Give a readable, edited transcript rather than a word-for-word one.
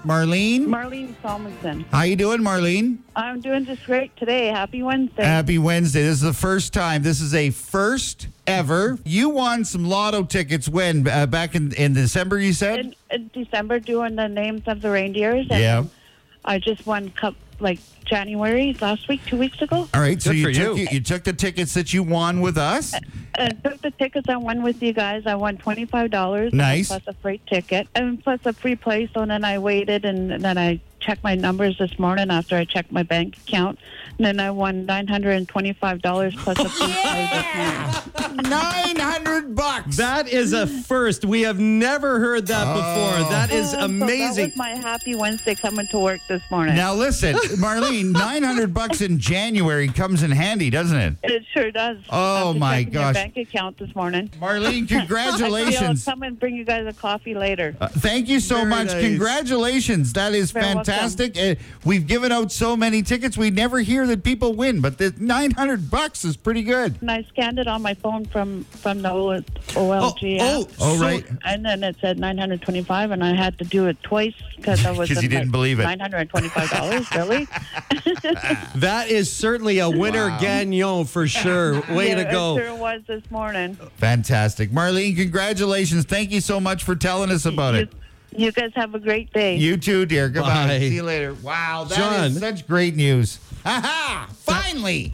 Marlene? Marlene Solmonson. How you doing, Marlene? I'm doing just great today. Happy Wednesday. Happy Wednesday. This is the first time. This is a first ever. You won some lotto tickets when? Back in December, you said? In December, doing the names of the reindeers. And Yeah. I just won January last week, 2 weeks ago. All right, so Good for you took the tickets that you won with us. I took the tickets I won with you guys. I won $25. Nice. Plus a free ticket. And plus a free play. So then I waited and then I checked my numbers this morning after I checked my bank account. And then I won $925 plus a free play this morning. $900. That is a first. We have never heard that before. That is So amazing. that was my happy Wednesday coming to work this morning. Now listen, Marlene, $900 in January comes in handy, doesn't it? It sure does. Oh, After my checking your gosh. bank account this morning. Marlene, I'll congratulations. come and bring you guys a coffee later. Thank you so Very much. nice. Congratulations. That is Very fantastic. We've given out so many tickets. We never hear that people win, but the $900 is pretty good. And I scanned it on my phone from the OLG app. Oh, right. And then it said 925, and I had to do it twice because I was 'Cause you didn't believe it. $925, really? That is certainly a winner gagnon for sure. Way to go. It sure was this morning. Fantastic. Marlene, congratulations. Thank you so much for telling us about it. You guys have a great day. You too, dear. Goodbye. Bye. See you later. Wow, that John. is such great news. Ha ha! Finally!